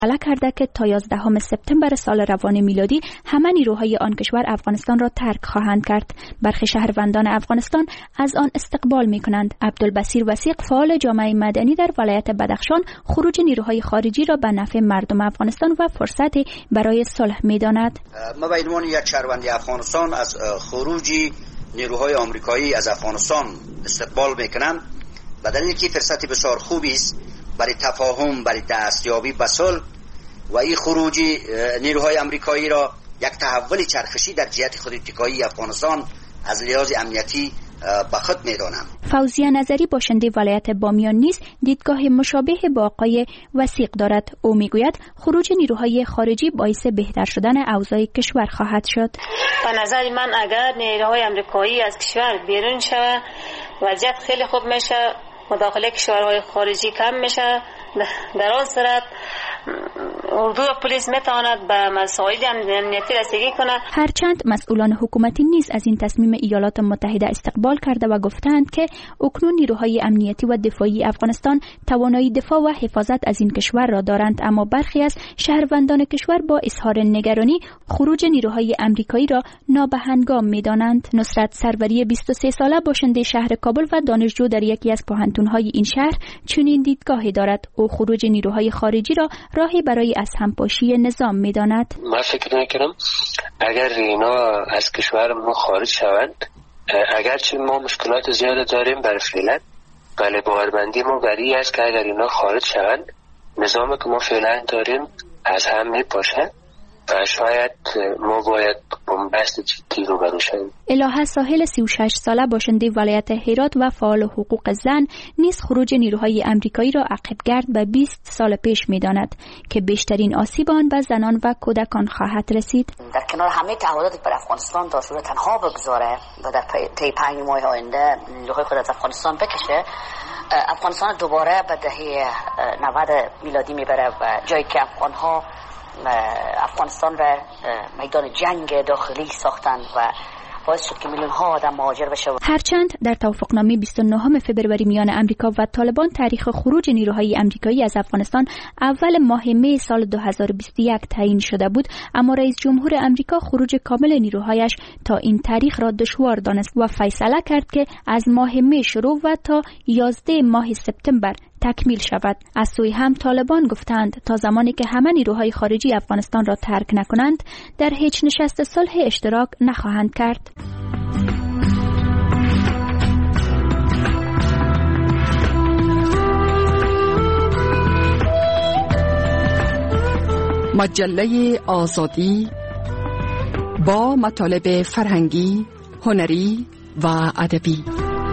فیصله کرده که تا 11 سپتامبر سال روان میلادی همه نیروهای آن کشور افغانستان را ترک خواهند کرد. برخی شهروندان افغانستان از آن استقبال می‌کنند. عبدالبصیر وثیق، فعال جامعه مدنی در ولایت بدخشان، خروج نیروهای خارجی را به نفع مردم افغانستان و فرصتی برای صلح می‌داند. ما به عنوان یک شهروند افغانستان از خروج نیروهای آمریکایی از افغانستان استقبال می‌کنم، به دلیل که فرصتی بسیار خوبی است برای تفاهم، برای دستیابی به صلح و این خروج نیروهای آمریکایی را یک تحول چرخشی در جهت خودارتکایی افغانستان از لحاظ امنیتی به خود می‌دانم. فوزیه نظری باشنده ولایت بامیان نیز دیدگاه مشابه با آقای وثیق دارد. او میگوید خروج نیروهای خارجی باعث بهتر شدن اوضاع کشور خواهد شد. به نظر من اگر نیروهای آمریکایی از کشور بیرون شود وضعیت خیلی خوب میشه، مداخله کشورهای خارجی کم میشه. در آن صورت اردو و پلیس میتواند به مسائل امنیتی رسیدگی کند. هرچند مسئولان حکومتی نیز از این تصمیم ایالات متحده استقبال کرده و گفتند که اکنون نیروهای امنیتی و دفاعی افغانستان توانایی دفاع و حفاظت از این کشور را دارند، اما برخی از شهروندان کشور با اظهار نگرانی خروج نیروهای آمریکایی را نابهنگام می‌دانند. نصرت سروری 23 ساله باشنده شهر کابل و دانشجو در یکی از پوهنتون‌های این شهر چنین دیدگاهی دارد. او خروج نیروهای خارجی را راهی برای از همپاشی نظام می‌داند. من فکر می‌کنم اگر اینا از کشور ما خارج شوند، اگرچه ما مشکلات زیاد داریم برای فعلا، ولی باورمندی ما بری است که اگر اینا خارج شوند نظامی که ما فعلا داریم از هم میپاشه و شاید ما باید بنبست جدی رو برو شویم. الهه ساحل 36 ساله باشنده ولایت هرات و فعال حقوق زن نیز خروج نیروهای آمریکایی را عقب‌گرد به 20 سال پیش می‌داند که بیشترین آسیب آن به زنان و کودکان خواهد رسید. در کنار همه تعهداتی بر افغانستان داشته و تنها بگذاره و در طی 5 ماه آینده نیروهای خود از افغانستان بکشه، افغانستان دوباره به دهه 90 میلادی میبره و جایی که افغانستان را میدان جنگ داخلی ساختند و باعث شد که میلیون ها آدم مهاجر بشه. هرچند در توافقنامه 29 فبروری میان امریکا و طالبان تاریخ خروج نیروهای آمریکایی از افغانستان اول ماه می سال 2021 تعیین شده بود، اما رئیس جمهور امریکا خروج کامل نیروهایش تا این تاریخ را دشوار دانست و فیصله کرد که از ماه می شروع و تا 11 ماه سپتامبر تکمیل شود. از سوی هم طالبان گفتند تا زمانی که همه نیروهای خارجی افغانستان را ترک نکنند در هیچ نشست صلح اشتراک نخواهند کرد. مجله آزادی با مطالب فرهنگی، هنری و ادبی.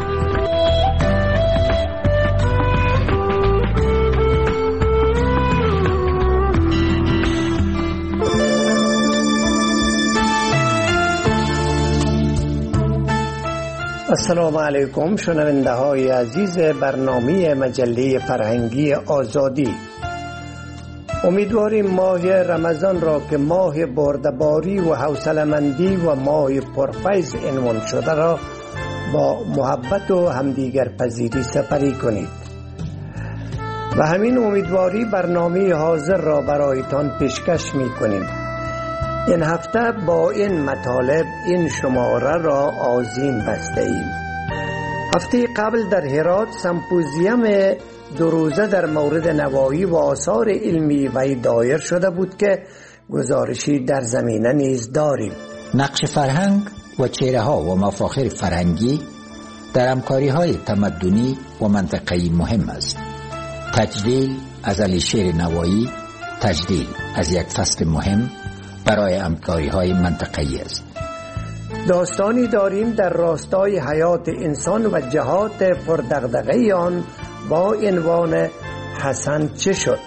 السلام علیکم شنونده های عزیز برنامه مجله فرهنگی آزادی. امیدواریم ماه رمضان را که ماه بردباری و حوصله‌مندی و ماه پرفیض عنوان شده را با محبت و همدیگر پذیری سپری کنید و همین امیدواری برنامه حاضر را برایتان پیشکش می کنیم. این هفته با این مطالب این شماره را آذین بسته ایم. هفته قبل در هرات سمپوزیوم 2 روزه در مورد نواحی و آثار علمی وی دایر شده بود که گزارشی در زمینه نیز داریم. نقش فرهنگ و چهره‌ها و مفاخر فرهنگی در همکاری‌های تمدنی و منطقه‌ای مهم است. تجلیل از علی شیر نوایی تجلیل از یک فصل مهم برای همکاری‌های منطقه‌ای است. داستانی داریم در راستای حیات انسان و جهات پردغدغه آن با عنوان حسن چه شد؟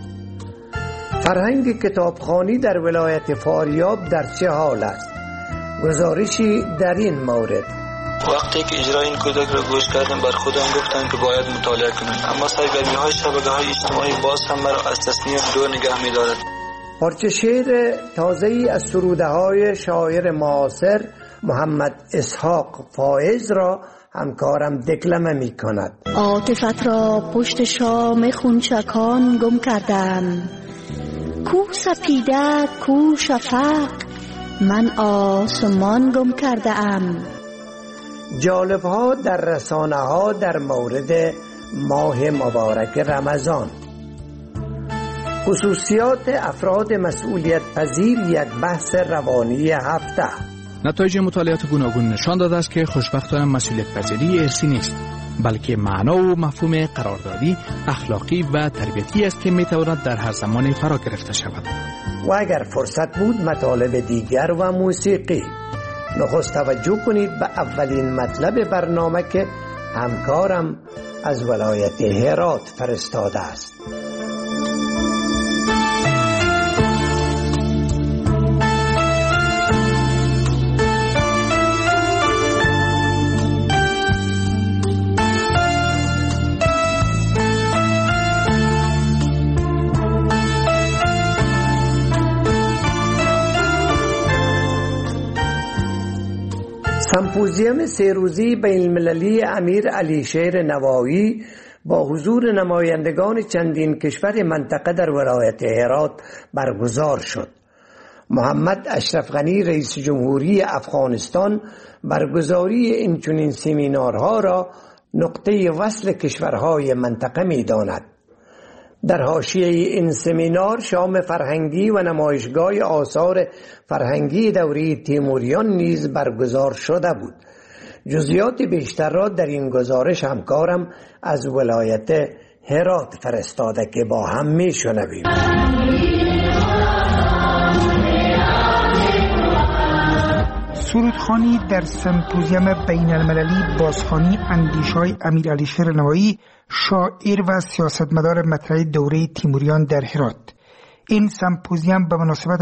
فرهنگ کتابخوانی در ولایت فاریاب در چه حال است؟ گزارشی در این مورد. وقتی که اجرای این کودک را گوش کردم بر خودم گفتم که باید مطالعه کنم، اما سرگرمی‌های شبکه‌های اجتماعی باز هم مرا از تصمیم دور نگه می‌دارد. پارچه شعر تازه‌ای از سروده‌های شاعر معاصر محمد اسحاق فائز را همکارم دکلمه می کند. عاطفت را پشت شام خونچکان گم کردم، کو سپیده کو شفق، من آسمان گم کرده ام. جالب ها در رسانه ها در مورد ماه مبارک رمضان. خصوصیات افراد مسئولیت پذیر، یک بحث روانی هفته. نتایج مطالعات گوناگون نشان داده است که خوشبختانه مسئولیت پذیری ارثی نیست، بلکه معنا و مفهوم قراردادی، اخلاقی و تربیتی است که میتواند در هر زمانی فرا گرفته شود. و اگر فرصت بود مطالب دیگر و موسیقی. نخست توجه کنید به اولین مطلب برنامه که همکارم از ولایت هرات فرستاده است. سمپوزیوم 3 روزی بین المللی امیر علیشیر نوایی با حضور نمایندگان چندین کشور منطقه در ولایت هرات برگزار شد. محمد اشرف غنی رئیس جمهوری افغانستان برگزاری این چنین سمینارها را نقطه وصل کشورهای منطقه می داند. در حاشیه این سمینار شام فرهنگی و نمایشگاه آثار فرهنگی دوره تیموریان نیز برگزار شده بود. جزئیات بیشتر را در این گزارش همکارم از ولایت هرات فرستاده که با هم میشنویم. سرودخوانی در سمپوزیوم بین المللی بازخوانی اندیشه‌های امیر علیشیر نوایی، شاعر و سیاستمدار مطرح دوره تیموریان در هرات. این سمپوزیوم به مناسبت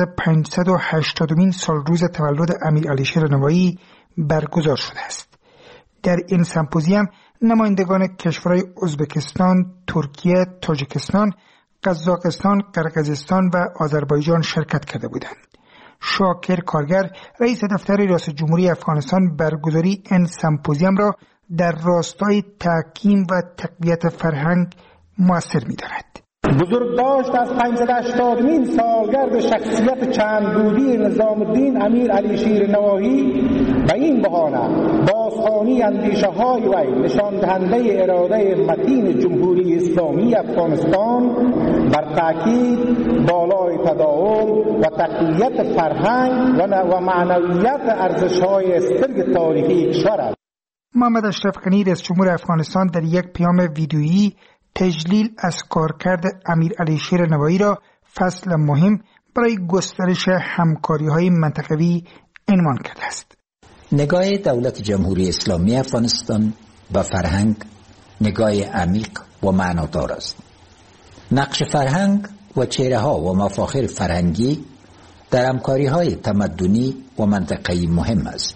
580مین سالروز تولد امیر علیشیر نوایی برگزار شده است. در این سمپوزیوم نمایندگان کشورهای ازبکستان، ترکیه، تاجیکستان، قزاقستان، قرقیزستان و آذربایجان شرکت کرده بودند. شاکر کارگر رئیس دفتر ریاست جمهوری افغانستان برگزاری این سمپوزیوم را در راستای تحکیم و تقویت فرهنگ مؤثر می‌داند. بزرگداشت از 580مین سالگرد شخصیت چند بودی نظام الدین امیر علیشیر نوایی به این بهانه بازخوانی اندیشه‌های وی نشان دهنده اراده متین جمهوری اسلامی افغانستان بر تاکید بالای تداوم و تقویت فرهنگ و معنویت ارزش‌های استرگ تاریخی کشور است. محمد اشرف غنی رئیس جمهور افغانستان در یک پیام ویدیویی تجلیل از کارکرد امیر علیشیر نوایی را فصل مهم برای گسترش همکاری‌های منطقوی عنوان کرده است. نگاه دولت جمهوری اسلامی افغانستان به فرهنگ نگاه عمیق و معنادار است. نقش فرهنگ و چهره‌ها و مفاخر فرهنگی در همکاری‌های تمدنی و منطقه‌ای مهم است.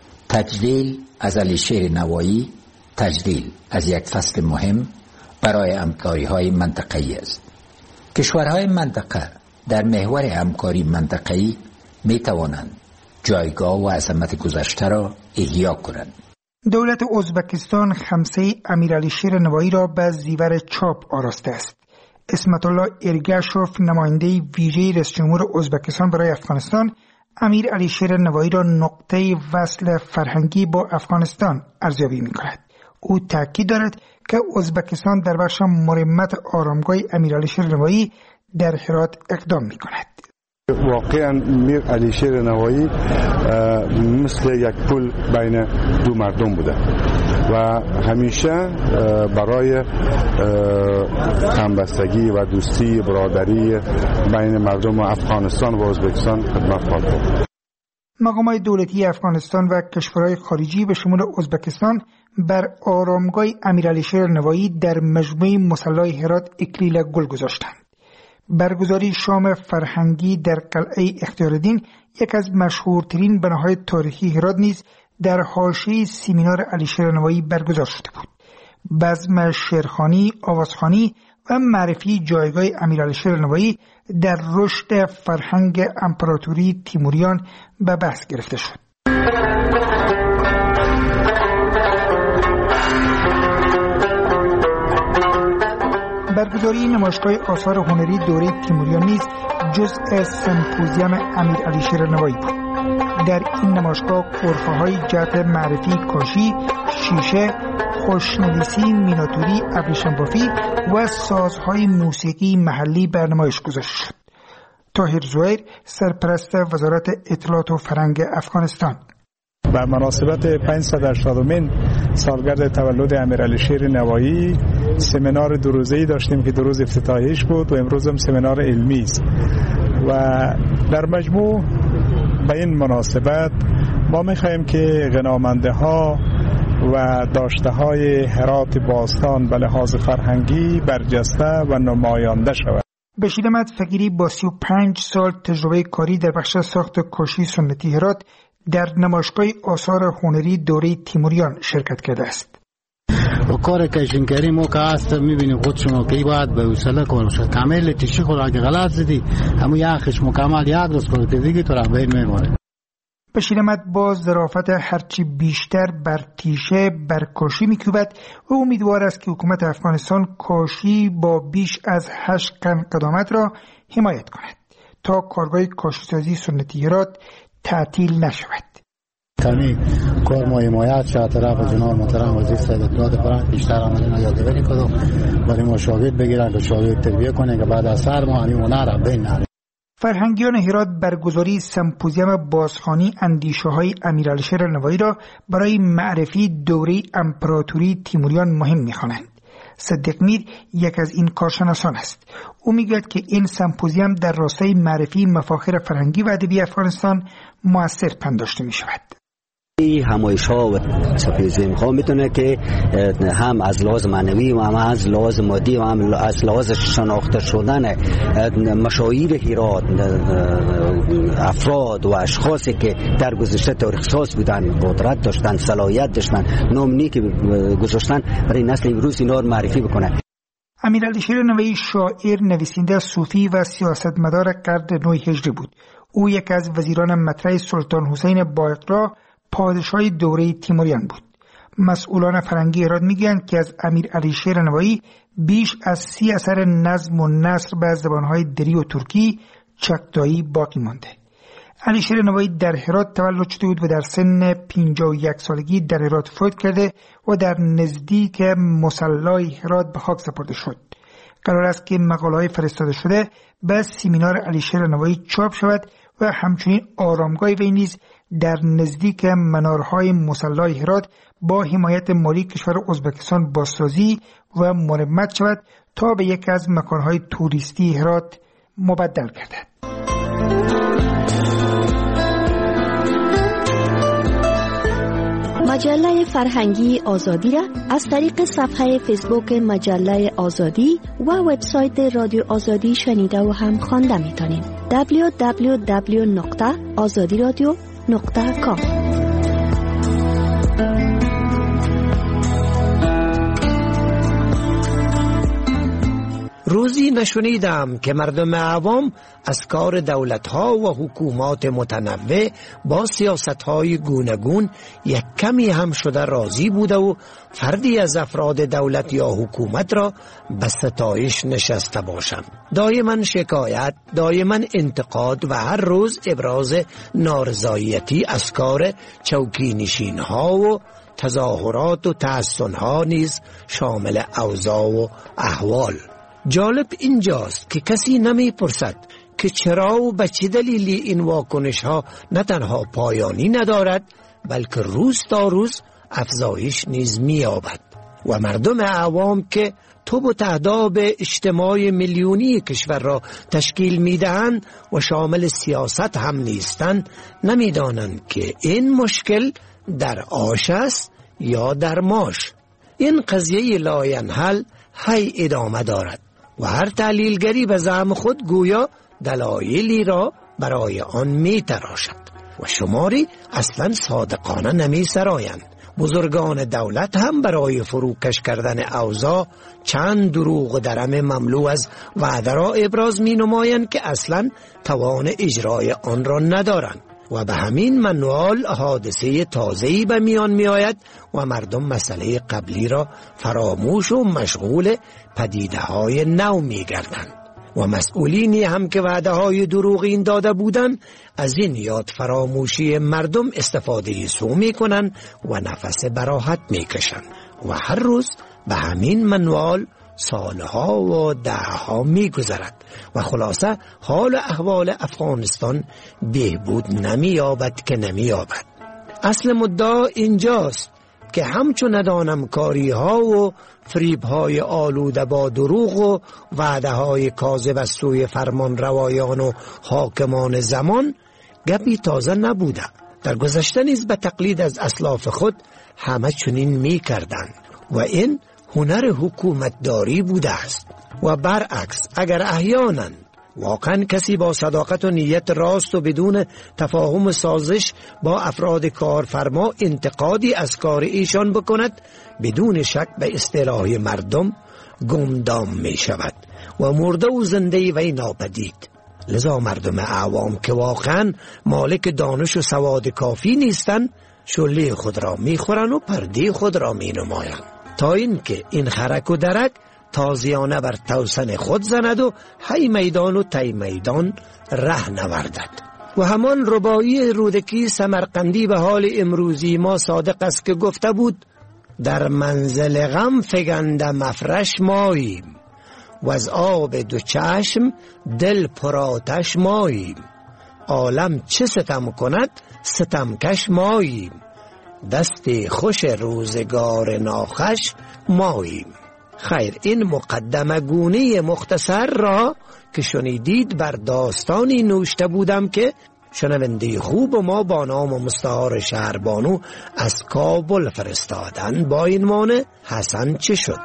تجلیل از علیشیر نوایی تجلیل از یک فصل مهم برای همکاری‌های منطقه‌ای است. کشورهای منطقه در محور همکاری منطقه‌ای می‌توانند جایگاه و عظمت گذشته را احیا کنند. دولت ازبکستان خمسه امیر علیشیر نوایی را به زیور چاپ آراسته است. اسمت الله ارگشوف نماینده ویژه رئیس جمهور ازبکستان برای افغانستان امیر علیشیر نوایی را نقطه وصل فرهنگی با افغانستان ارزیابی می‌کند. او تاکید دارد که ازبکستان در بخش مرمت آرامگاه امیر علیشیر نوایی در هرات اقدام می‌کند. واقعا امیر علیشیر نوایی مثل یک پل بین دو مردم بوده و همیشه برای همبستگی و دوستی برادری بین مردم افغانستان و ازبکستان خدمت خواهد کرد. مقامات دولتی افغانستان و کشورهای خارجی به شمول ازبکستان بر آرامگاه امیر علیشیر نوایی در مجمع مصلی هرات اکلیل گل گذاشتند. برگزاری شام فرهنگی در قلعه اختیارالدین، یک از مشهورترین بناهای تاریخی هرات نیز در حاشیه سمینار علیشیر نوایی برگزار شده بود. بزم شعرخوانی، آوازخوانی و معرفی جایگاه امیر علیشیر نوایی در رشد فرهنگ امپراتوری تیموریان به بحث گرفته شد. برگزاری نمایشگاه آثار هنری دوره تیموریان نیز جزء سمپوزیوم امیرعلی شیرنوایی بود. در این نمایشگاه غرفه‌های جهت معرفی کاشی، شیشه، خوشنویسی، میناتوری، ابریشم بافی و سازهای موسیقی محلی بر نمایش گذاشته شد. طاهر زهیر، سرپرست وزارت اطلاعات و فرهنگ افغانستان: به مناسبت 580مین سالگرد تولد امیرعلی شیرنوایی سمینار دو روزه‌ای داشتیم که 2 روز افتتاحیش بود و امروز هم سمینار علمی است و در مجموع به این مناسبت ما می‌خواهیم که غنامنده ها و داشته های هرات باستان به لحاظ فرهنگی برجسته و نماینده شود. بشیر احمد فقیری با 35 سال تجربه کاری در بخش ساخت کاشی سنتی هرات در نمایشگاه آثار هنری دوره تیموریان شرکت کرده است. و کار کشنگری ما که هست میبینیم خود شما که باید به حوصله کنم شد کامل تیشه خود اگه غلط زدی همون یخش مکمل یک روز کنه که دیگه تو را بین میمونه. بشیر احمد با ظرافت هرچی بیشتر بر تیشه بر کاشی میکوبد و امیدوار است که حکومت افغانستان کاشی با بیش از 8 قرن قدامت را حمایت کند تا کارگاه کاشیسازی سنتی هرات تعطیل نشود. کمی کار ما حمایت شد طرف جناب محترم وزیر صاحب اطلاعات فرهنگ بیشتر عملینا یادگیری کنه برای ما شاگرد بگیرن که شاگرد تربیت کنه که بعد از سر ما همین هنر بین نره. فرهنگیان هرات برگزاری سمپوزیوم بازخوانی اندیشه‌های امیرعلی شیرنوایی را برای معرفی دوره امپراتوری تیموریان مهم می‌خوانند. صدیق میر یک از این کارشناسان است. او میگوید که این سمپوزیوم در راستای معرفی مفاخر فرهنگی و ادبی افغانستان مؤثر پنداشته می‌شود. همایش‌ها و سمپوزیوم‌ها میتونه که هم از لحاظ معنوی و هم از لحاظ مادی و هم از لحاظ شناخته شدن مشاهیر هرات، افراد و اشخاصی که در گذشته تاریخ ساز بودن، قدرت داشتن، صلاحیت داشتن، نام نیک گذاشتن، برای نسل امروز اینا رو معرفی بکنه. امیرعلی شیرنوایی شاعر، نویسنده صوفی و سیاستمدار قرن 9 هجری بود. او یک از وزیران مطرح سلطان حسین بایقرا پادشاه دوره تیموریان بود. مسئولان فرهنگی هرات میگویند که از امیرعلی شیرنوایی بیش از 30 اثر نظم و نثر به زبانهای دری و ترکی چغتایی باقی مانده. علی شیرنوایی در هرات تولد شده بود و در سن 51 سالگی در هرات فوت کرده و در نزدیک مصلی هرات به خاک سپرده شد. قرار است که مقاله‌های فرستاده شده به سمینار علی شیرنوایی چاپ شود و همچنین آرامگاه وی نیز در نزدیک منارهای مصلی هرات با حمایت مالی کشور ازبکستان بازسازی و مرمت شود تا به یکی از مکانهای توریستی هرات مبدل گردد. مجله فرهنگی آزادی را از طریق صفحه فیسبوک مجله آزادی و وبسایت رادیو آزادی شنیده و هم خوانده می‌تونید. www.azadiradio.com. روزی نشنیدم که مردم عوام از کار دولت‌ها و حکومات متنوع با سیاست‌های گوناگون یک کمی هم شده راضی بوده و فردی از افراد دولت یا حکومت را به ستایش نشسته باشم. دائما شکایت، دائما انتقاد و هر روز ابراز نارضایتی از کار چوکی نشین‌ها و تظاهرات و تحسن‌ها نیز شامل اوضاع و احوال. جالب اینجاست که کسی نمی پرسد که چرا و به چه دلیلی این واکنش ها نه تنها پایانی ندارد بلکه روز تا روز افزایش نیز می یابد و مردم عوام که توب و تهداب اجتماع میلیونی کشور را تشکیل می دهند و شامل سیاست هم نیستند نمی دانند که این مشکل در آش است یا در ماش. این قضیه لاینحل هی ادامه دارد و هر تحلیلگری به زعم خود گویا دلایلی را برای آن می تراشد و شماری اصلا صادقانه نمی سرایند. بزرگان دولت هم برای فروکش کردن اوضاع چند دروغ درم مملو از وعده را ابراز می نمایند که اصلا توان اجرای آن را ندارند و به همین منوال حادثه تازه‌ای به میان می آید و مردم مسئله قبلی را فراموش و مشغول پدیده‌های نو می گردند. و مسئولینی هم که وعده های دروغین داده بودند از این یاد فراموشی مردم استفاده سو می کنند و نفس براحت می کشند و هر روز به همین منوال سالها و دهها می گذرد و خلاصه حال احوال افغانستان بهبود نمی یابد که نمی یابد. اصل مدعا اینجاست که همچون ندانمکاری ها و فریب های آلوده با دروغ و وعده های کاذب از سوی فرمان روایان و حاکمان زمان گپی تازه نبوده. در گذشته نیز به تقلید از اسلاف خود همه چنین می کردند و این هنر حکومتداری بوده است. و برعکس اگر احیانا واقعا کسی با صداقت و نیت راست و بدون تفاهم و سازش با افراد کارفرما انتقادی از کار ایشان بکند، بدون شک به اصطلاح مردم گمدام می شود و مرده و زنده وی ناپدید. لذا مردم عوام که واقعا مالک دانش و سواد کافی نیستند، شله خود را می خورند و پرده خود را می نمایند تا اینکه این خرک و درک تازیانه بر توسن خود زند و هی میدان و تی میدان ره نوردد. و همان ربایی رودکی سمرقندی به حال امروزی ما صادق است که گفته بود در منزل غم فگنده مفرش ماییم و از آب دو چشم دل پراتش ماییم. عالم چه ستم کند ستمکش ماییم، دست خوش روزگار ناخوش ماییم. خیر، این مقدمه گونه مختصر را که شنیدید بر داستانی نوشته بودم که شنونده خوب ما با نام مستعار شهربانو از کابل فرستادن. با این معنی حسن چه شد؟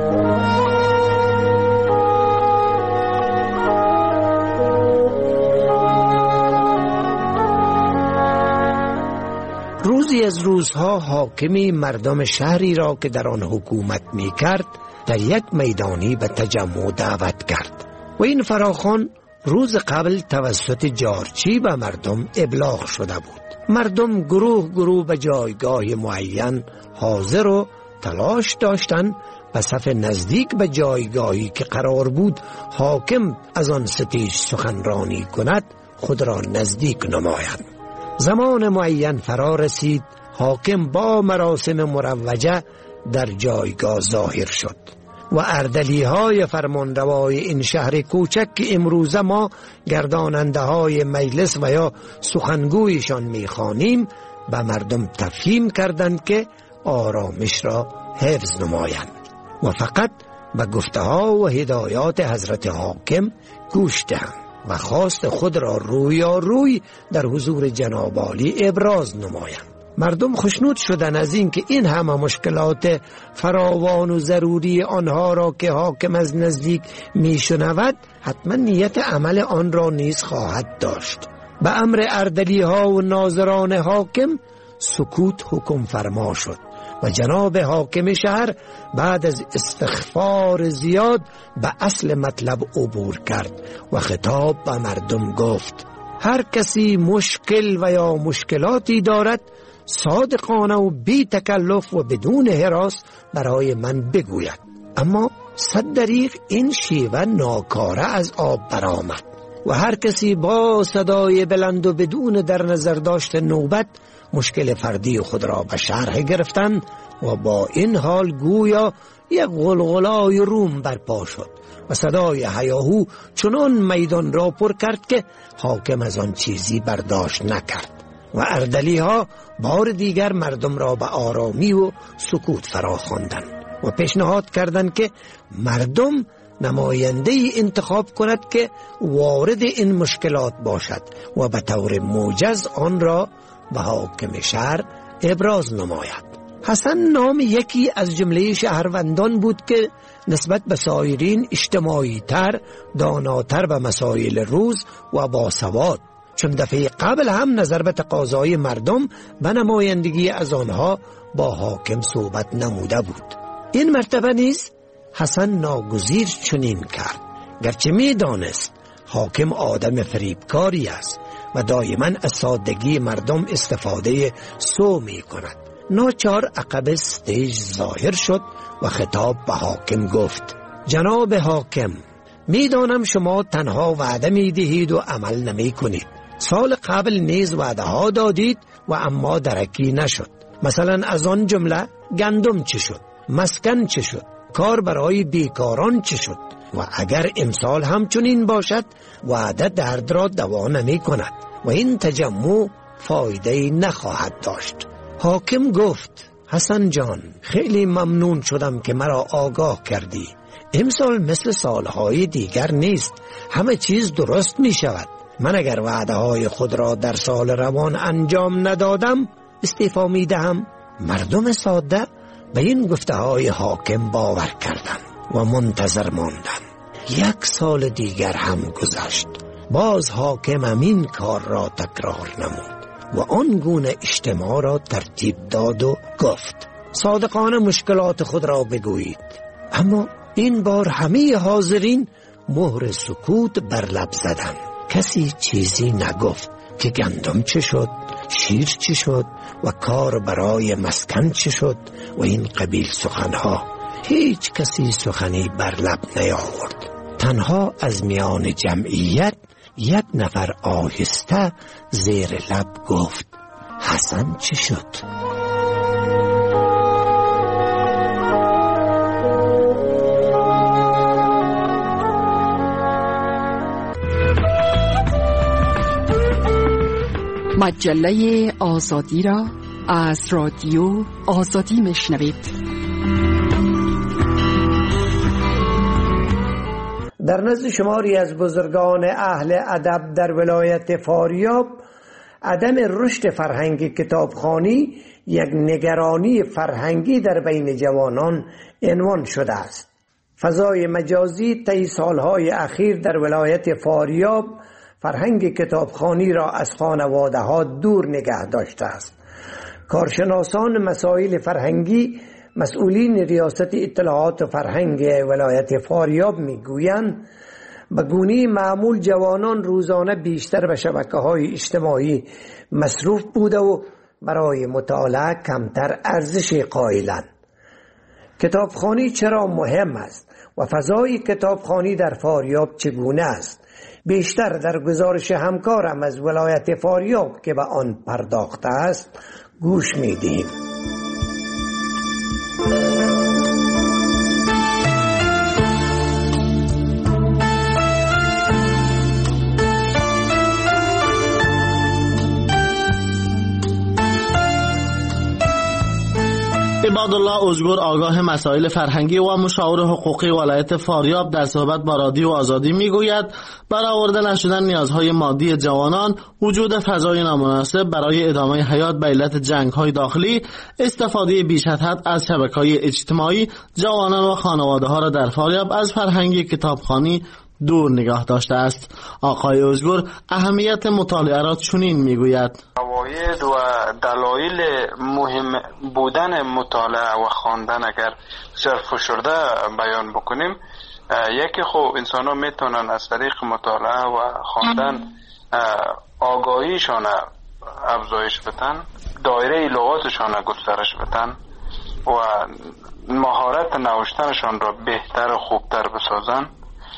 روزی از روزها حاکمی مردم شهری را که در آن حکومت می کرد در یک میدانی به تجمع دعوت کرد و این فراخوان روز قبل توسط جارچی به مردم ابلاغ شده بود. مردم گروه گروه به جایگاه معین حاضر و تلاش داشتند به صف نزدیک به جایگاهی که قرار بود حاکم از آن ستیج سخنرانی کند خود را نزدیک نمایند. زمان معین فرا رسید. حاکم با مراسم مروجه در جایگاه ظاهر شد و اردلی های فرمانروای این شهر کوچک که امروزه ما گرداننده های مجلس و یا سخنگویشان میخوانیم به مردم تفهیم کردند که آرامش را حفظ نمایند و فقط به گفته ها و هدایات حضرت حاکم گوش دهند و خواست خود را روی در حضور جناب عالی ابراز نمایند. مردم خوشنود شدن از این که این همه مشکلات فراوان و ضروری آنها را که حاکم از نزدیک میشنود حتما نیت عمل آن را نیز خواهد داشت. به امر اردلی ها و ناظران حاکم سکوت حکم فرما شد و جناب حاکم شهر بعد از استغفار زیاد به اصل مطلب عبور کرد و خطاب به مردم گفت هر کسی مشکل و یا مشکلاتی دارد صادقانه و بی تکلف و بدون هراس برای من بگوید. اما 100 دریغ این شیوه ناکاره از آب برآمد و هر کسی با صدای بلند و بدون در نظر داشت نوبت مشکل فردی خود را به شرح گرفتند و با این حال گویا یک غلغلای روم برپا شد و صدای هیاهو چنان میدان را پر کرد که حاکم از آن چیزی برداشت نکرد و اردلی ها بار دیگر مردم را به آرامی و سکوت فرا خواندند و پیشنهاد کردند که مردم نماینده انتخاب کند که وارد این مشکلات باشد و به طور موجز آن را به حاکم شهر ابراز نماید. حسن نام یکی از جمله شهروندان بود که نسبت به سایرین اجتماعی تر، داناتر به مسائل روز و باسواد، چون دفعه قبل هم نظر به تقاضای مردم به نمایندگی از آنها با حاکم صحبت نموده بود. این مرتبه نیز حسن ناگزیر چنین کرد، گرچه می دانست حاکم آدم فریبکاری است و دائما از سادگی مردم استفاده سو می کند. ناچار عقب استیج ظاهر شد و خطاب به حاکم گفت جناب حاکم، میدانم شما تنها وعده می دهید و عمل نمی کنید. سال قبل نیز وعده ها دادید و اما درکی نشد. مثلا از آن جمله گندم چه شد؟ مسکن چه شد؟ کار برای بیکاران چه شد؟ و اگر امسال همچنین باشد وعده درد را دوا نمی کند و این تجمع فایده نخواهد داشت. حاکم گفت حسن جان خیلی ممنون شدم که مرا آگاه کردی. امسال مثل سالهای دیگر نیست، همه چیز درست می شود. من اگر وعده های خود را در سال روان انجام ندادم استعفا می دهم. مردم ساده به این گفته های حاکم باور کردند و منتظر ماندند. 1 سال دیگر هم گذشت، باز حاکم همین کار را تکرار نمود و آن گونه اجتماع را ترتیب داد و گفت صادقانه مشکلات خود را بگویید. اما این بار همه حاضرین مهر سکوت بر لب زدند. کسی چیزی نگفت که گندم چه شد، شیر چه شد و کار برای مسکن چه شد و این قبیل سخنها. هیچ کسی سخنی بر لب نیاورد. تنها از میان جمعیت 1 نفر آهسته زیر لب گفت حسن چه شد؟ مجله آزادی را از رادیو آزادی میشنوید. در نزد شماری از بزرگان اهل ادب در ولایت فاریاب عدم رشد فرهنگ کتابخوانی یک نگرانی فرهنگی در بین جوانان عنوان شده است. فضای مجازی طی سالهای اخیر در ولایت فاریاب فرهنگ کتابخوانی را از خانواده ها دور نگه داشته است. کارشناسان مسائل فرهنگی مسئولین ریاست اطلاعات و فرهنگ ولایت فاریاب میگویند به گونه معمول جوانان روزانه بیشتر به شبکه‌های اجتماعی مصروف بوده و برای مطالعه کمتر ارزش قائلند. کتابخوانی چرا مهم است و فضای کتابخوانی در فاریاب چگونه است؟ بیشتر در گزارش همکارم از ولایت فاریاب که به آن پرداخته است گوش می‌دهیم. عبادالله ازگور آگاه مسائل فرهنگی و مشاور حقوقی ولایت فاریاب در صحبت با رادیو آزادی میگوید برآورده نشدن نیازهای مادی جوانان، وجود فضای نامناسب برای ادامه حیات به علت جنگ‌های داخلی، استفاده بیش از حد از شبکه‌های اجتماعی جوانان و خانواده‌ها را در فاریاب از فرهنگ کتابخوانی دور نگاه داشته است. آقای ازگور اهمیت مطالعه را چنین میگوید: فواید و دلایل مهم بودن مطالعه و خواندن اگر صرف و شرده بیان بکنیم، یکی خب انسان ها میتونن از طریق مطالعه و خواندن آگاهیشان افزایش بدن، دایره لغاتشان گسترش بدن و مهارت نوشتنشان را بهتر و خوبتر بسازن،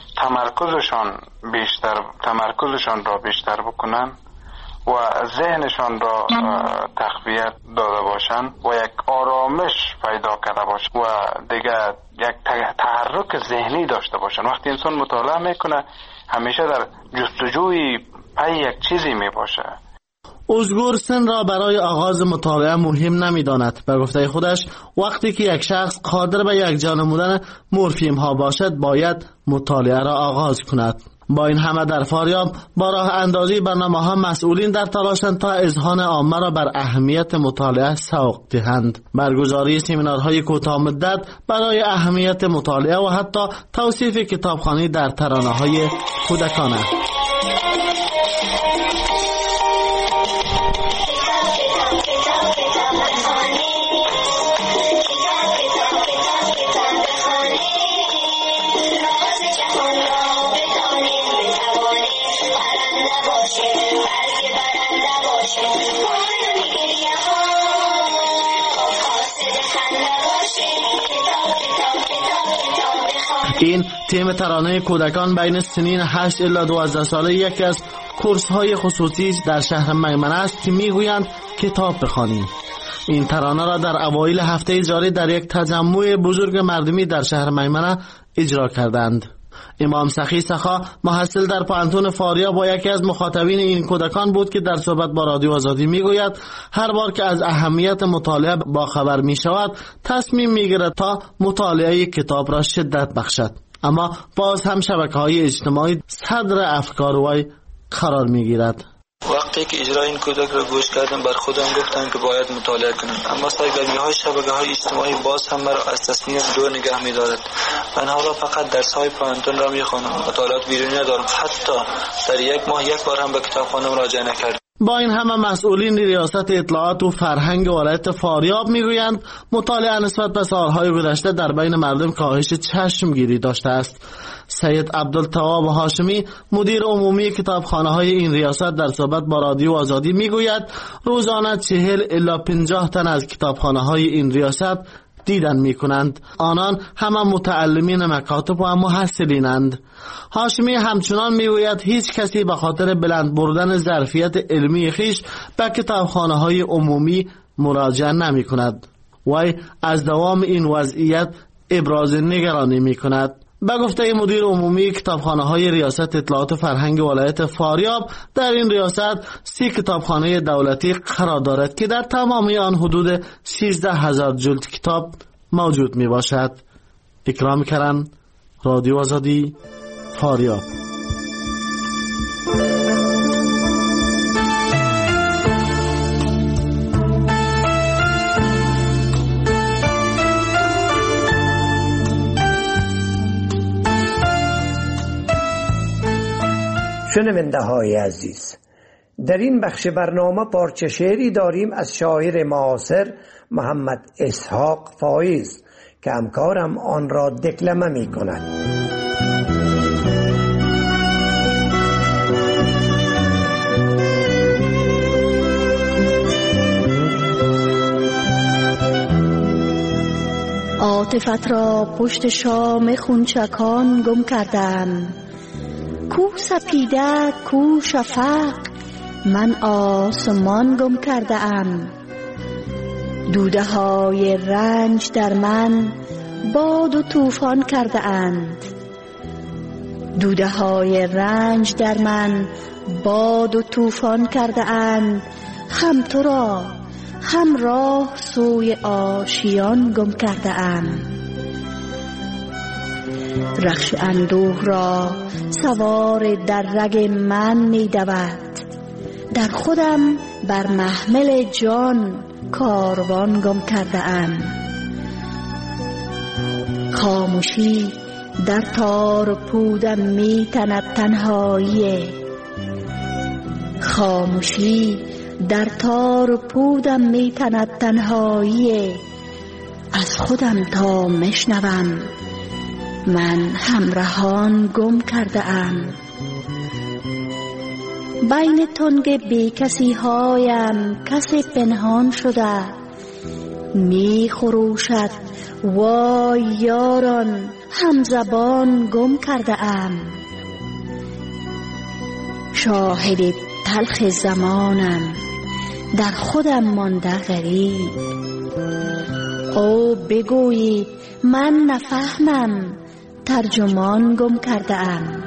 تمرکزشان را بیشتر بکنن و ذهنشان را تقویت داده باشن و یک آرامش پیدا کرده باشن و دیگه یک تحرک ذهنی داشته باشن. وقتی انسان مطالعه میکنه همیشه در جستجوی پی یک چیزی میباشه. ازگور سن را برای آغاز مطالعه مهم نمی‌داند. به گفته خودش وقتی که یک شخص قادر به یکجا نمودن مورفیم ها باشد باید مطالعه را آغاز کند. با این همه در فاریاب با راه اندازی برنامه‌ها مسئولین در تلاشند تا اذهان عامه را بر اهمیت مطالعه سوق دهند. برگزاری سمینارهای کوتاه مدت برای اهمیت مطالعه و حتی توصیف کتابخوانی در ترانه‌های کودکانه. این تیم ترانه کودکان بین سنین 8 الی 12 ساله یکی از کورس‌های خصوصی در شهر میمنه است که میگویند کتاب بخوانیم. این ترانه را در اوایل هفته جاری در یک تجمع بزرگ مردمی در شهر میمنه اجرا کردند. امام سخی سخا محصل در پانتون فاریاب با یکی از مخاطبین این کودکان بود که در صحبت با رادیو آزادی میگوید هر بار که از اهمیت مطالعه باخبر می شود تصمیم میگیرد تا مطالعه کتاب را شدت بخشد، اما باز هم شبکه‌های اجتماعی صدر افکار وی قرار میگیرد. وقتی که اجرای این کودک را گوش کردم بر خودم گفتم که باید مطالعه کنم، اما سرگرمی‌های شبکه‌های اجتماعی باز هم مرا از تصمیم دور نگه می‌دارد. من حالا فقط درس‌های پانتون را می‌خوانم، مطالعات بیرونی ندارم، حتی در یک ماه یک بار هم به کتابخانه مراجعه نکردم. با این همه مسئولین ریاست اطلاعات و فرهنگ ولایت فاریاب میگویند مطالعه نسبت به سالهای گذشته در بین مردم کاهش چشمگیری داشته است. سید عبدالتواب هاشمی مدیر عمومی کتابخانه‌های این ریاست در صحبت با رادیو آزادی میگوید روزانه 40 الی 50 تن از کتابخانه‌های این ریاست دیدن میکنند. آنان همه متعلمین مکاتب و محصلینند. هاشمی همچنان میگوید هیچ کسی به خاطر بلند بردن ظرفیت علمی خیش به کتابخانه‌های عمومی مراجعه نمی کند. وی از دوام این وضعیت ابراز نگرانی می کند. به گفته مدیر عمومی کتابخانه‌های ریاست اطلاعات فرهنگ ولایت فاریاب در این ریاست 30 کتابخانه دولتی قرار دارد که در تمامی آن حدود 13,000 جلد کتاب موجود می باشد. اکرام کرن، رادیو آزادی، فاریاب. شنونده های عزیز، در این بخش برنامه پارچه شعری داریم از شاعر معاصر محمد اسحاق فایز که همکارم آن را دکلمه می کند. عاطفت را پشت شام خونچکان گم کردم، کو سپیده کو شفق من آسمان گم کرده ام. دوده های رنج در من باد و طوفان کرده اند، دوده های رنج در من باد و طوفان کرده اند. هم تو را هم راه سوی آشیان گم کرده ام. رخش اندوه را سوار در رگ من می دود، در خودم بر محمل جان کاروان گم کرده ام. خاموشی در تار پودم می تند تنهایی، خاموشی در تار پودم می تند تنهایی. از خودم تا مشنوم من همراهان گم کرده ام. بین تنگ بی کسی هایم کسی پنهان شده، می خروشد وای یاران همزبان گم کرده ام. شاهد تلخ زمانم در خودم مانده غریب، او بگویید من نفهمم ترجمان گم کرده ام.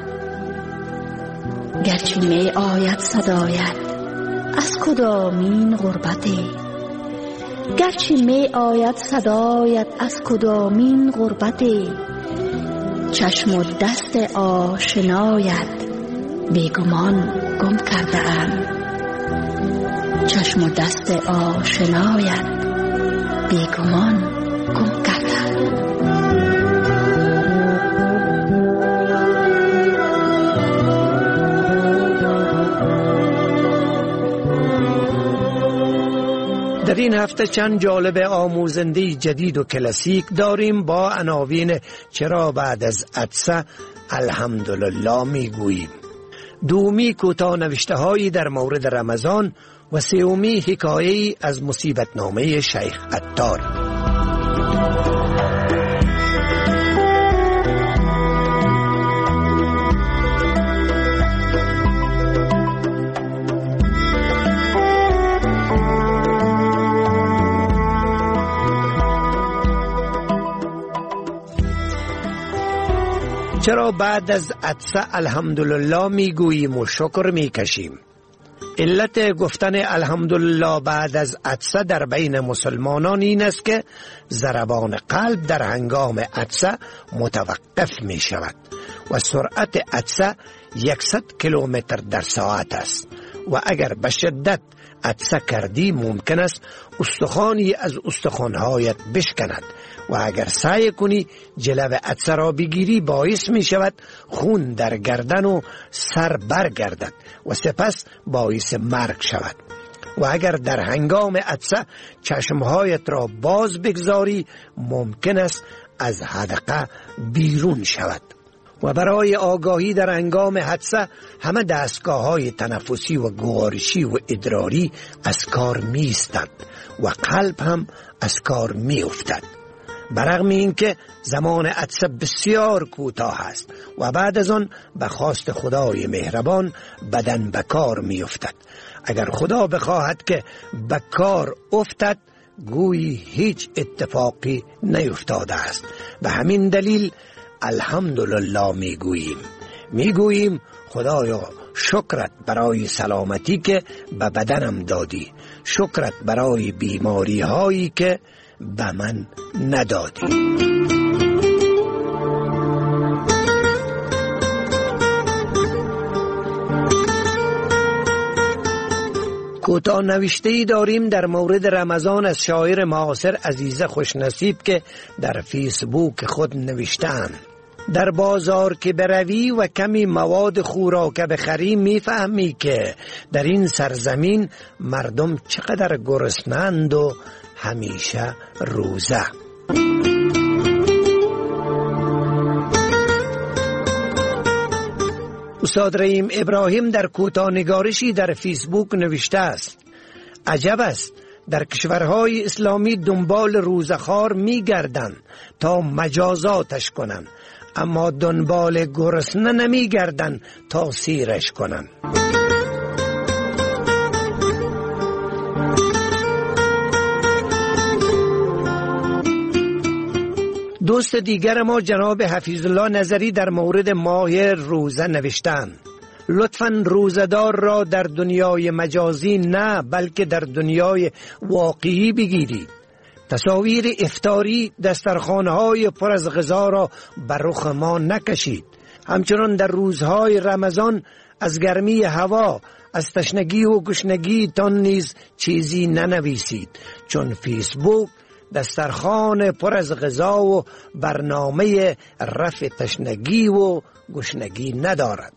گرچه می آید صدایت از کدامین غربتی، گرچه می آید صدایت از کدامین غربتی. چشم و دست آشنایت بیگمان گم کرده ام، چشم و دست آشنایت بیگمان گم کرده ام. در این هفته چند جالب آموزنده جدید و کلاسیک داریم. با عناوین چرا بعد از عطسه الحمدلله میگوییم، دومی کوتاه نوشته هایی در مورد رمضان و سومی حکایه‌ای از مصیبت نامه شیخ عطار. چرا بعد از عطسه الحمدلله میگوییم و شکر میکشیم؟ علت گفتن الحمدلله بعد از عطسه در بین مسلمانان این است که ضربان قلب در هنگام عطسه متوقف می شود و سرعت عطسه 100 کیلومتر در ساعت است و اگر به شدت عطسه کردی ممکن است استخوانی از استخوانهایت بشکند و اگر سعی کنی جلو عطسه را بگیری باعث می شود خون در گردن و سر برگردد و سپس باعث مرگ شود و اگر در هنگام عطسه چشمهایت را باز بگذاری ممکن است از حدقه بیرون شود. و برای آگاهی در هنگام حادثه همه دستگاه‌های تنفسی و گوارشی و ادراری از کار می‌ایستند و قلب هم از کار می‌افتد. برغم اینکه زمان حادثه بسیار کوتاه است و بعد از آن به خواست خدای مهربان بدن به کار می‌افتد. اگر خدا بخواهد که به کار افتد گویی هیچ اتفاقی نیفتاده است. به همین دلیل الحمدلله میگوییم خدایا شکرت برای سلامتی که به بدنم دادی، شکرت برای بیماری هایی که به من ندادی. کوتاه نوشته‌ای داریم در مورد رمضان از شاعر معاصر عزیزه خوشنصیب که در فیسبوک خود نوشته‌اند: در بازار که بروی و کمی مواد خوراک بخری میفهمی که در این سرزمین مردم چقدر گرسنه‌اند و همیشه روزه. استاد رحیم ابراهیم در کوتاه‌نگارشی در فیسبوک نوشته است: عجب است، در کشورهای اسلامی دنبال روزخوار می‌گردند تا مجازاتش کنند، اما دنبال گرسنه نمی‌گردند تا سیرش کنند. دوست دیگر ما جناب حفیظ الله نظری در مورد ماه روزه نوشتند: لطفاً روزدار را در دنیای مجازی نه بلکه در دنیای واقعی بگیرید. تصاویر افطاری دسترخوان‌های پر از غذا را بر رخ ما نکشید. همچنان در روزهای رمضان از گرمی هوا، از تشنگی و گشنگی تان نیز چیزی ننویسید، چون فیسبوک دسترخوان پر از غذا و برنامه رفع تشنگی و گشنگی ندارد.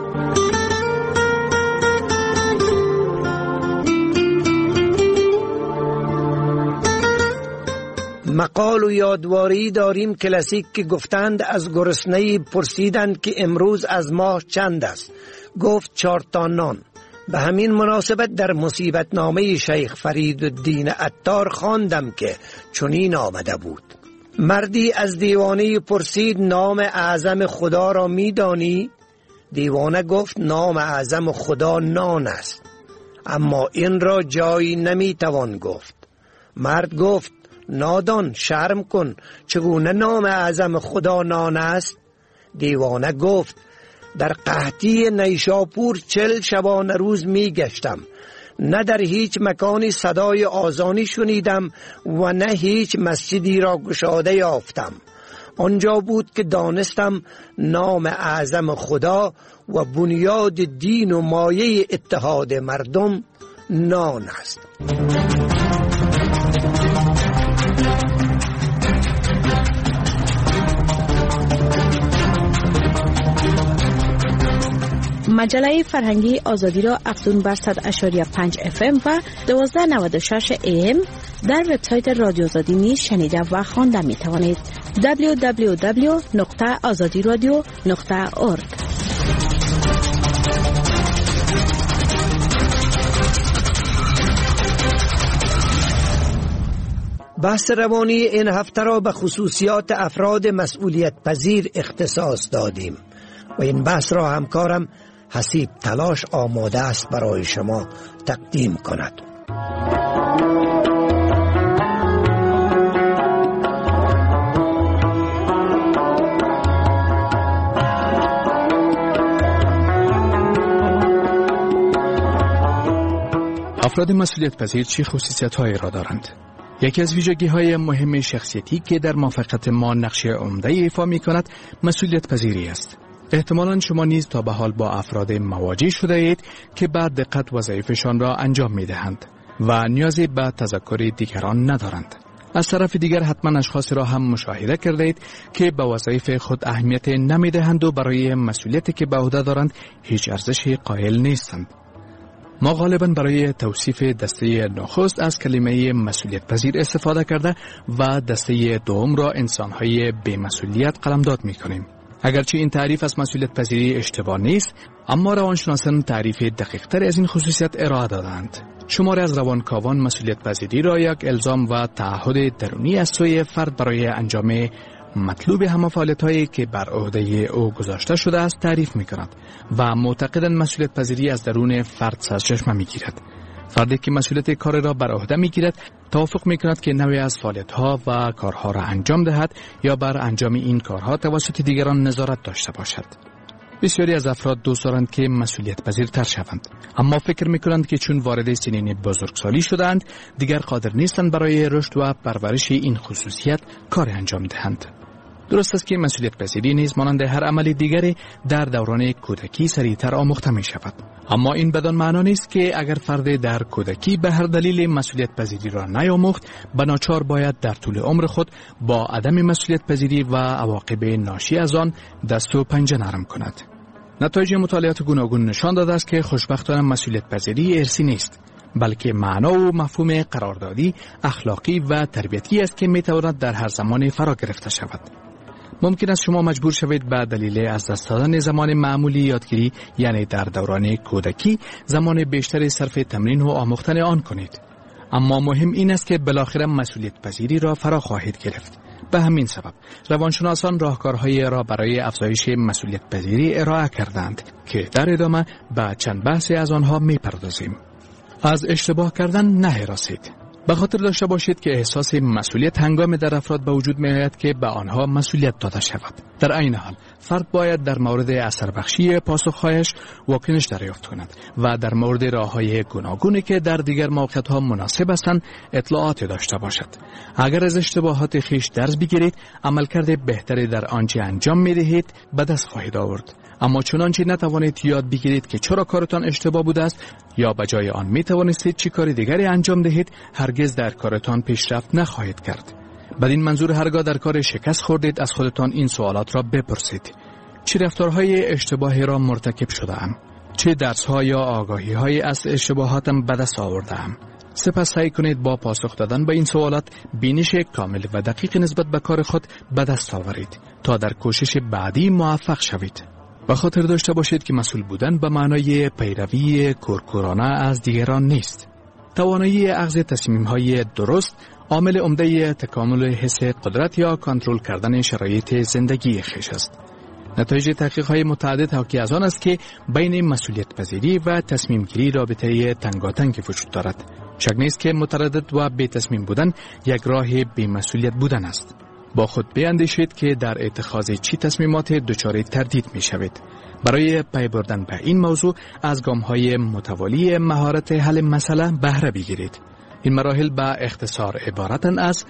مقال و یادواری داریم کلاسیک که گفتند از گرسنه‌ای پرسیدند که امروز از ماه چند است، گفت 4 تا نان. به همین مناسبت در مصیبت نامه شیخ فریدالدین عطار خواندم که چنین آمده بود: مردی از دیوانه پرسید نام اعظم خدا را میدانی؟ دیوانه گفت نام اعظم خدا نان است، اما این را جایی نمیتوان گفت. مرد گفت نادان، شرم کن، چگونه نام اعظم خدا نان است؟ دیوانه گفت در قحطی نیشاپور 40 شبانه روز می گشتم، نه در هیچ مکانی صدای آذانی شنیدم و نه هیچ مسجدی را گشاده یافتم. آنجا بود که دانستم نام اعظم خدا و بنیاد دین و مایه اتحاد مردم نان است. مجله فرهنگی آزادی را افزون بر 100.5 FM و 1296 AM در وبسایت رادیو آزادی نیز شنیده و خوانده می توانید. www.azadiradio.org. بحث روانی این هفته را به خصوصیات افراد مسئولیت پذیر اختصاص دادیم و این بحث را همکارم حسیب تلاش آماده است برای شما تقدیم کند. افراد مسئولیت پذیر چه خصوصیت‌هایی را دارند؟ یکی از ویژگی‌های مهم شخصیتی که در موفقیت ما نقش عمده ایفا می‌کند مسئولیت پذیری است. احتمالاً شما نیز تا به حال با افراد مواجه شده اید که با دقت وظایفشان را انجام می‌دهند و نیازی به تذکر دیگران ندارند. از طرف دیگر حتما اشخاصی را هم مشاهده کرده اید که به وظایف خود اهمیت نمی‌دهند و برای مسئولیتی که به عهده دارند هیچ ارزشی قائل نیستند. ما غالباً برای توصیف دسته نخست از کلمه مسئولیت پذیر استفاده کرده و دسته دوم را انسان‌های بی‌مسئولیت قلمداد می‌کنیم. اگرچه این تعریف از مسئولیت پذیری اشتباه نیست، اما روانشناسان تعریف دقیق‌تر از این خصوصیت ارائه دادند. شماری از روانکاوان مسئولیت پذیری را یک الزام و تعهد درونی از سوی فرد برای انجام مطلوب همه فعالیت‌هایی که بر عهده او گذاشته شده است تعریف می‌کند و معتقداً مسئولیت پذیری از درون فرد سرچشمه می‌گیرد. فردی که مسئولیت کار را بر عهده می‌گیرد توافق می‌کند که نوعی از فعالیت‌ها و کارها را انجام دهد یا بر انجام این کارها توسط دیگران نظارت داشته باشد. بسیاری از افراد دوست دارند که مسئولیت پذیرتر شوند، اما فکر می‌کنند که چون وارد سنین بزرگسالی شدند دیگر قادر نیستند برای رشد و پرورش این خصوصیت کار انجام دهند. درست است که مسئولیت پذیری نیز مانند هر عمل دیگری در دوران کودکی سریعتر آموخته می شود. اما این بدان معنا نیست که اگر فرد در کودکی به هر دلیل مسئولیت پذیری را نیاموخت، بناچار باید در طول عمر خود با عدم مسئولیت پذیری و عواقب ناشی از آن دست و پنجه نرم کند. نتایج مطالعات گوناگون نشان داده است که خوشبختانه مسئولیت پذیری ارثی نیست، بلکه معنا و مفهوم قراردادی، اخلاقی و تربیتی است که می تواند در هر زمان فرا گرفته شود. ممکن است شما مجبور شوید به دلیل از دست دادن زمان معمولی یادگیری، یعنی در دوران کودکی، زمان بیشتری صرف تمرین و آموختن آن کنید. اما مهم این است که بالاخره مسئولیت پذیری را فرا خواهید گرفت. به همین سبب روانشناسان راهکارهایی را برای افزایش مسئولیت پذیری ارائه کردند که در ادامه به چند بحثی از آنها می‌پردازیم. از اشتباه کردن نهراسید. به خاطر داشته باشید که احساس مسئولیت هنگام در افراد به وجود می‌آید که به آنها مسئولیت داده شود. در عین حال فرد باید در مورد اثر بخشی پاسخهایش واکنش دریافت کند و در مورد راه‌های گوناگونی که در دیگر موقعیت‌ها مناسب هستند اطلاعات داشته باشد. اگر از اشتباهات خویش درس بگیرید، عملکرد بهتری در آنچه انجام می‌دهید به دست خواهید آورد. اما چنانچه نتوانید یاد بگیرید که چرا کارتان اشتباه بوده است یا به جای آن می توانستید چه کار دیگری انجام دهید، هرگز در کارتان پیشرفت نخواهید کرد. بدین منظور هرگاه در کار شکست خوردید از خودتان این سوالات را بپرسید: چه رفتارهای اشتباهی را مرتکب شده‌ام؟ چه درس‌ها یا آگاهی‌هایی از اشتباهاتم به دست آورده‌ام؟ سپس سعی کنید با پاسخ دادن به این سوالات بینش کامل و دقیق نسبت به کار خود به دست آورید تا در کوشش بعدی موفق شوید. به خاطر داشته باشید که مسئول بودن به معنای پیروی کورکورانه از دیگران نیست. توانایی اخذ تصمیم‌های درست عامل عمده تکامل حس قدرت یا کنترل کردن شرایط زندگی خویش است. نتایج تحقیق‌های متعدد حاکی از آن است که بین مسئولیت پذیری و تصمیم گیری رابطه تنگاتنگ وجود دارد. شک نیست که متردد و بی تصمیم بودن یک راه بی مسئولیت بودن است. با خود بیاندیشید که در اتخاذ چی تصمیمات دچار تردید می شوید. برای پی بردن به این موضوع از گام‌های متوالی مهارت حل مسئله بهره بگیرید. این مراحل به اختصار عبارتند از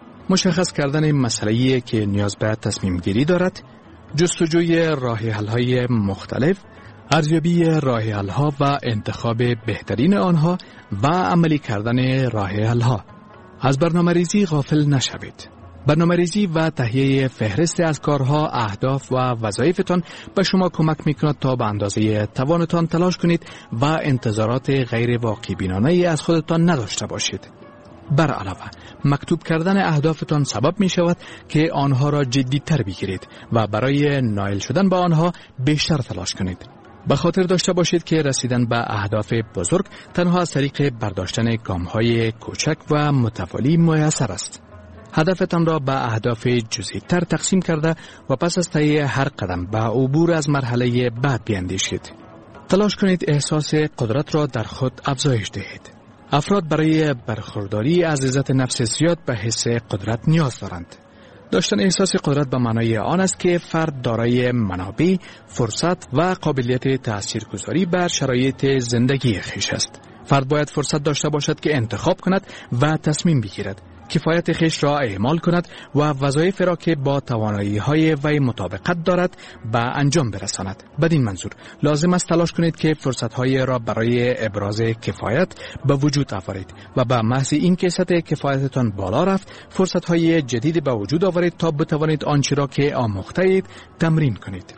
مشخص کردن مسئله‌ای که نیاز به تصمیم گیری دارد، جستجوی راه حل‌های مختلف، ارزیابی راه حل‌ها و انتخاب بهترین آنها و عملی کردن راه حل‌ها. از برنامه‌ریزی غافل نشوید. برنامه‌ریزی و تهیه فهرست از کارها، اهداف و وظایفتان به شما کمک می‌کند تا به اندازه توانتان تلاش کنید و انتظارات غیر واقع بینانه‌ای از خودتان نداشته باشید. بر علاوه مکتوب کردن اهدافتان سبب می‌شود که آنها را جدی‌تر بگیرید و برای نائل شدن به آنها بیشتر تلاش کنید. به خاطر داشته باشید که رسیدن به اهداف بزرگ تنها از طریق برداشتن گام‌های کوچک و متوالی میسر است. هدفتان را به اهداف جزئی‌تر تقسیم کرده و پس از طی هر قدم به عبور از مرحله بعد بیاندیشید. تلاش کنید احساس قدرت را در خود افزایش دهید. افراد برای برخورداری از عزت نفس زیاد به حس قدرت نیاز دارند. داشتن احساس قدرت به معنای آن است که فرد دارای منابع، فرصت و قابلیت تاثیرگذاری بر شرایط زندگی خویش است. فرد باید فرصت داشته باشد که انتخاب کند و تصمیم بگیرد، کفایت خویش را اعمال کند و وظایف را که با توانایی‌های وی مطابقت دارد به انجام برساند. بدین منظور لازم است تلاش کنید که فرصت‌های را برای ابراز کفایت به وجود آورید و به محض این که سطح کفایتتان بالا رفت، فرصت‌های جدید به وجود آورید تا بتوانید آنچه را که آموخته اید تمرین کنید.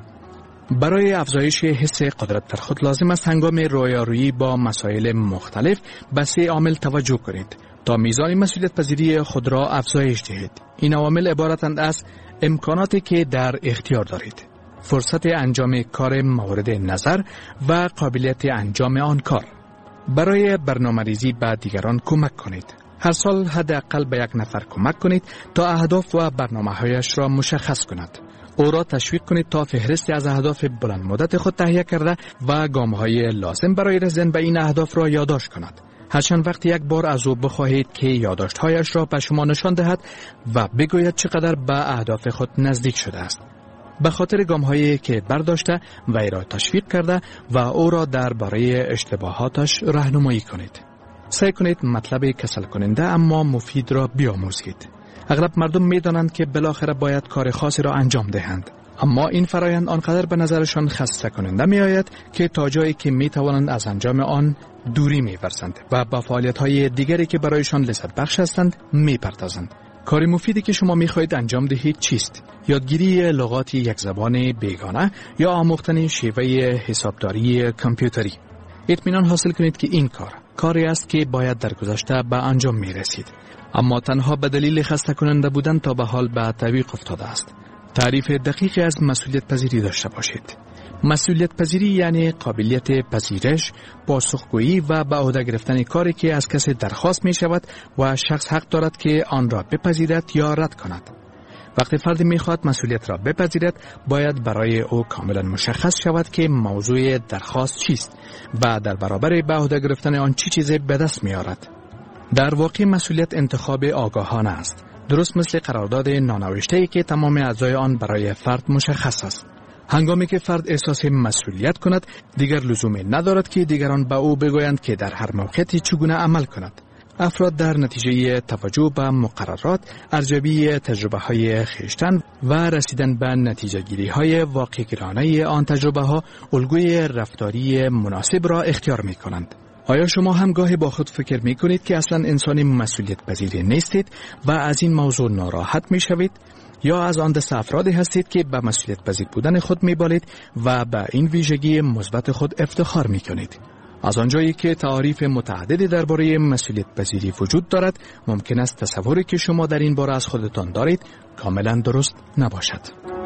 برای افزایش حس قدرت در خود لازم است هنگام رویارویی با مسائل مختلف به 3 عامل توجه کنید تا میزان مسئولیت پذیری خود را افزایش دهید. این عوامل عبارتند از امکاناتی که در اختیار دارید، فرصت انجام کار مورد نظر و قابلیت انجام آن کار. برای برنامه‌ریزی به دیگران کمک کنید. هر سال حداقل به 1 نفر کمک کنید تا اهداف و برنامه‌هایش را مشخص کند. او را تشویق کنید تا فهرستی از اهداف بلند مدت خود تهیه کرده و گام‌های لازم برای رسیدن به این اهداف را یادداشت کند. هرچند وقتی یک بار از او بخواهید که یادداشت‌هایش را به شما نشان دهد و بگوید چقدر به اهداف خود نزدیک شده است، به خاطر گام‌هایی که برداشته وی را تشویق کرده و او را درباره اشتباهاتش راهنمایی کنید. سعی کنید مطلب کسل کننده اما مفید را بیاموزید. اغلب مردم می‌دانند که بالاخره باید کار خاصی را انجام دهند، اما این فرایند آنقدر به نظرشان خسته کننده می آید که تا جایی که می توانند از انجام آن دوری می ورزند و با فعالیت‌های دیگری که برایشان لذت بخش هستند می پردازند. کار مفیدی که شما می خواهید انجام دهید چیست؟ یادگیری لغات یک زبان بیگانه یا آموختن شیوه حسابداری کامپیوتری. اطمینان حاصل کنید که این کاری است که باید در گذشته به انجام می رسید، اما تنها به دلیل خسته کننده بودن تا به حال به تعویق افتاده است. تعریف دقیقی از مسئولیت پذیری داشته باشید. مسئولیت پذیری یعنی قابلیت پذیرش، پاسخگویی و به عهده گرفتن کاری که از کسی درخواست می شود و شخص حق دارد که آن را بپذیرد یا رد کند. وقتی فردی می خواهد مسئولیت را بپذیرد، باید برای او کاملا مشخص شود که موضوع درخواست چیست و در برابر به عهده گرفتن آن چی چیزی به دست می آورد. در واقع مسئولیت انتخاب آگاهانه است، درست مثل قرارداد نانوشته‌ای که تمام اجزای آن برای فرد مشخص است. هنگامی که فرد احساس مسئولیت کند، دیگر لزومی ندارد که دیگران به او بگویند که در هر موقعی چگونه عمل کند. افراد در نتیجه توجه به مقررات، ارزیابی تجربه‌های خویشتن و رسیدن به نتیجه‌گیری‌های واقع‌گرایانه آن تجربه‌ها، الگوی رفتاری مناسب را اختیار می‌کنند. آیا شما هم گاهی با خود فکر می کنید که اصلا انسان مسئولیت پذیر نیستید و از این موضوع ناراحت می شوید؟ یا از آن دسته افرادی هستید که به مسئولیت پذیر بودن خود می بالید و به این ویژگی مثبت خود افتخار می کنید؟ از آنجایی که تعاریف متعددی درباره مسئولیت پذیری وجود دارد، ممکن است تصوری که شما در این باره از خودتان دارید کاملا درست نباشد.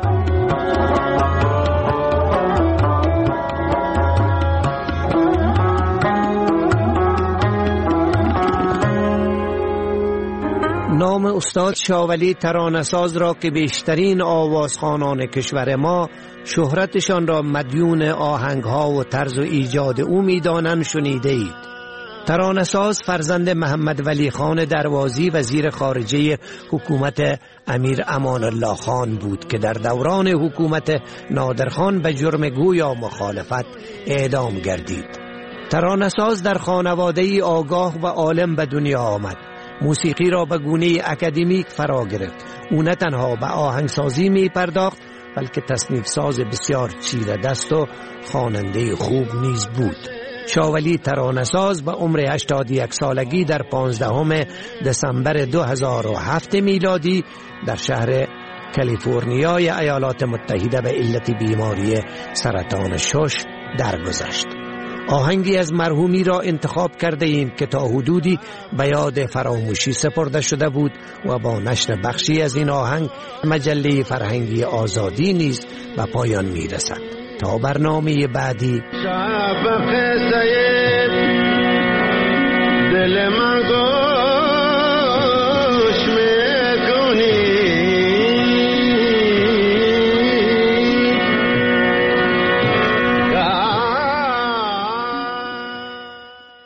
نام استاد شاولی ترانه‌ساز را که بیشترین آوازخوانان کشور ما شهرتشان را مدیون آهنگها و طرز و ایجاد او می‌دانند شنیده اید. ترانه‌ساز فرزند محمد ولی خان دروازی وزیر خارجه حکومت امیر امان الله خان بود که در دوران حکومت نادرخان به جرم گویا مخالفت اعدام گردید. ترانه‌ساز در خانواده‌ای آگاه و عالم به دنیا آمد. موسیقی را به گونه اکادمیک فرا گرفت. او نه تنها به آهنگسازی می پرداخت بلکه تصنیف ساز بسیار چیره دست و خواننده خوب نیز بود. شاولی ترانه‌ساز به عمر 81 سالگی در 15 دسامبر 2007 میلادی در شهر کالیفرنیای ایالات متحده به علت بیماری سرطان شش درگذشت. آهنگی از مرحومی را انتخاب کرده ایم که تا حدودی به یاد فراموشی سپرده شده بود و با نشر بخشی از این آهنگ مجله فرهنگی آزادی نیز به پایان می رسد. تا برنامه بعدی.